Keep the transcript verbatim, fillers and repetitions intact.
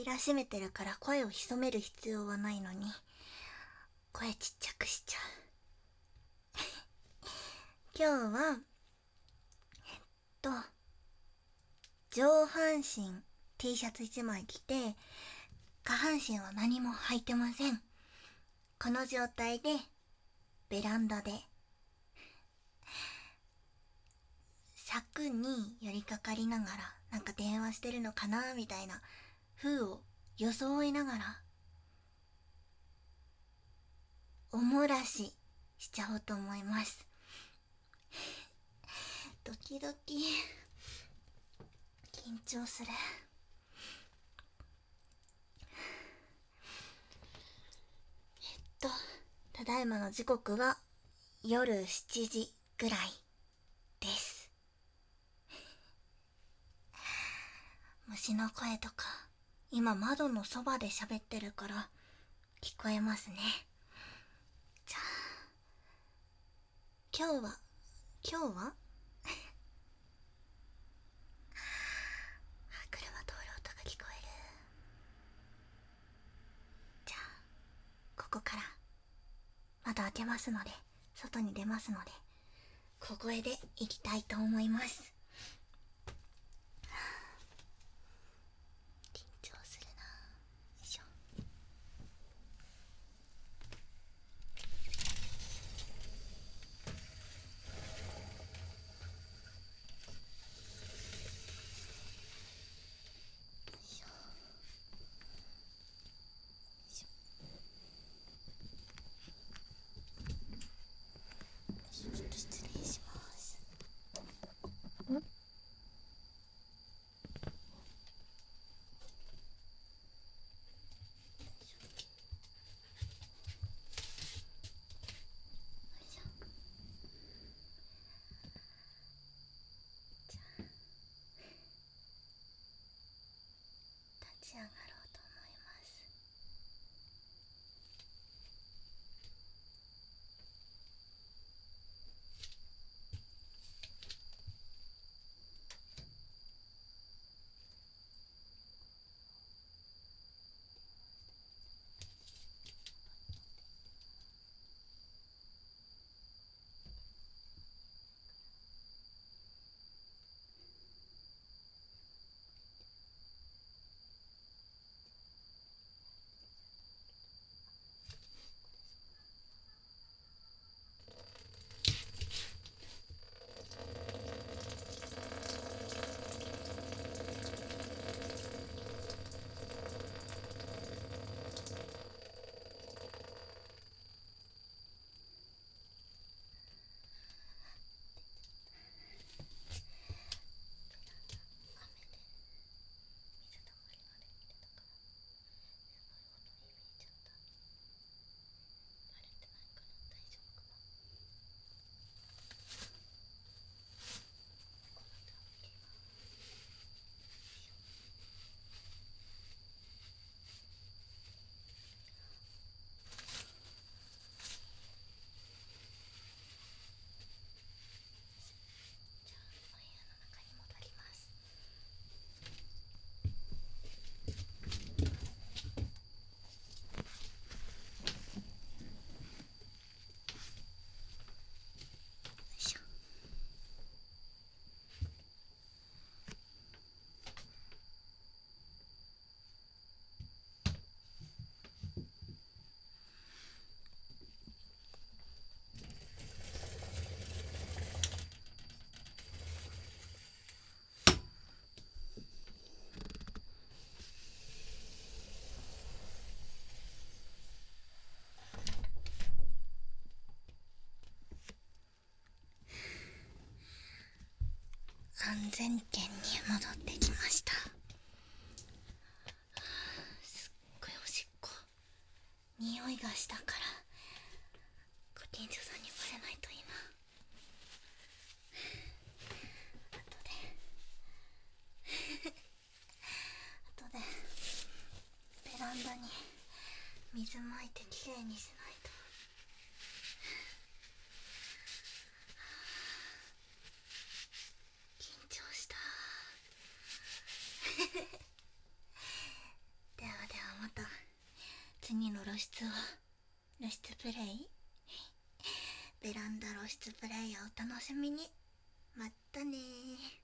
扉閉めてるから声を潜める必要はないのに、声ちっちゃくしちゃう。今日はえっと上半身 T シャツいちまい着て、下半身は何も履いてません。この状態でベランダで柵に寄りかかりながら、なんか電話してるのかなみたいな風を装いながらおもらししちゃおうと思います。ドキドキ、緊張する。えっとただいまの時刻は夜しちじぐらいです。虫の声とか今窓のそばで喋ってるから聞こえますね。じゃあ今日は今日は車通る音が聞こえる。じゃあここから窓開けますので、外に出ますので、小声で行きたいと思います。緊張するな。よいしょ。ちょっと失礼します。ん立ち上がろうと思います。安全圏に戻ってきました。すっごいおしっこ匂いがしたからご近所さんにバレないといいな。後で後でベランダに水まいてきれいにしないと。緊張した。 次の露出は露出プレイベランダ露出プレイをお楽しみに。まったねー。